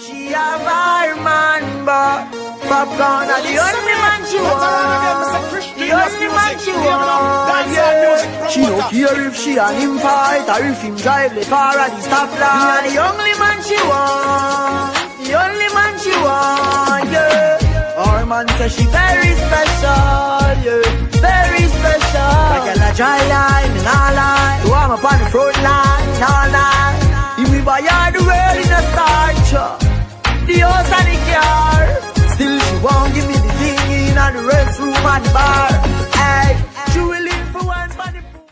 She have her man, but Popcorn are the only man she want. The only man she want, yeah. She don't care if she and him fight or if him drive the car at the stoplight. The only man she want. The only man she want, yeah. Our man says she very special, yeah. Very special. Like a dry line and all line. You want me on the front line, all night. If we buy all the world in a starch, the house and the car. Still she won't give me the thing in the restroom and the bar. Hey, she will